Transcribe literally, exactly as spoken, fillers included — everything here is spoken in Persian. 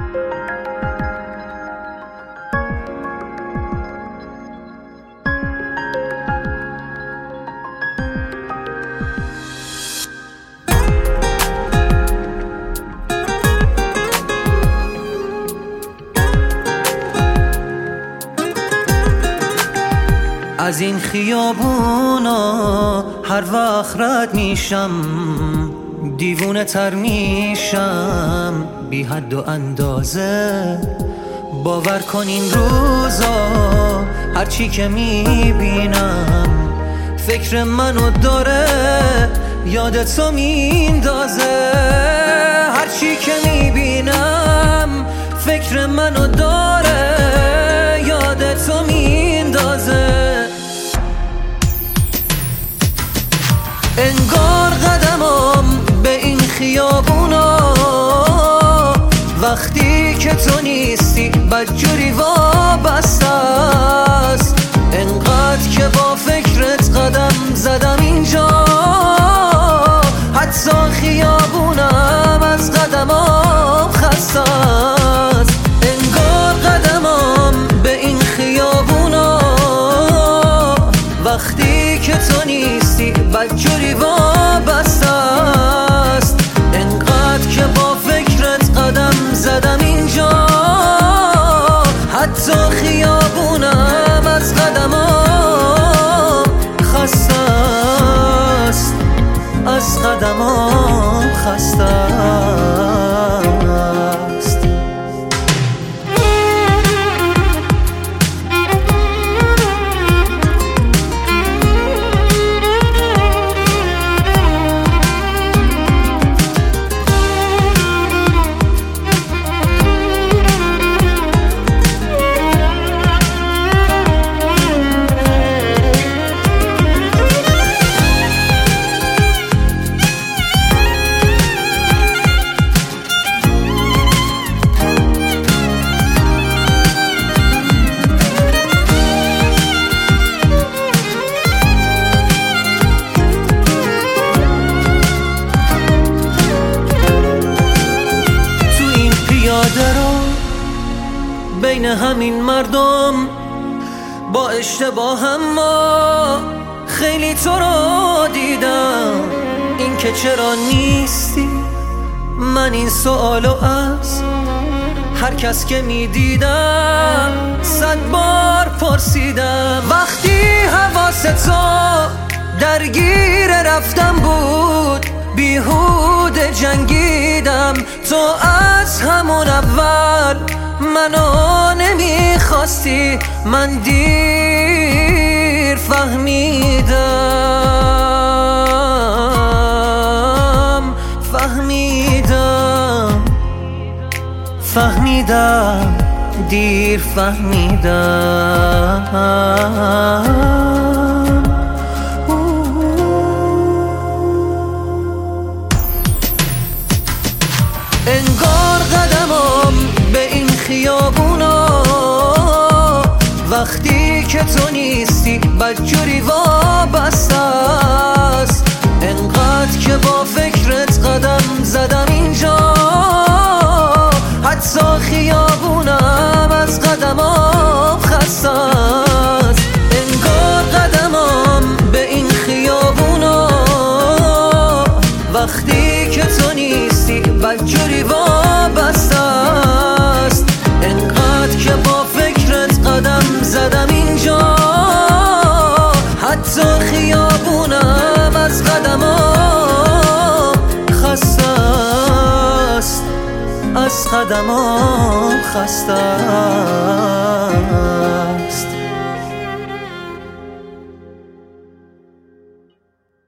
از این خیابونا هر وقت رد میشم دیوونه تر میشم بی حد و اندازه. باور کن این روزا هرچی که میبینم فکر منو داره یاد تو میندازه. هرچی که میبینم فکر منو داره یاد تو میندازه. انگار قدمم به این خیابونا وقتی که تو نیستی بدجوری وابسته است. انقدر که با فکرت قدم زدم اینجا حتی خیابونم از قدمم خسته است. انگار قدمم به این خیابونا وقتی که تو نیستی بدجوری وابسته است. انقدر که با فکرت قدم زدم اینجا حتی خیابونم از قدمم خسته است. از قدمم خسته است. بین همین مردم با اشتباهم ما خیلی تو رو دیدم. این که چرا نیستی من این سوالو از هر کس که میدیدم صد بار پرسیدم. وقتی حواس تو درگیر رفتم بود بیهوده جنگیدم. تو از همون اول منو نمیخواستی من دیر فهمیدم فهمیدم فهمیدم دیر فهمیدم. انگار قدمم به این خیابونا وقتی که تو نیستی بدجوری وابسته است. انقدر که با فکرت قدم زدم اینجا حتی خیابونم از قدمم خسته است. انگار قدمم به این خیابونا وقتی که تو نیستی بدجوری وابسته است. انقدر که با فکرت قدم زدم اینجا حتی خیابونم از قدمم خسته است. از قدمم خسته است.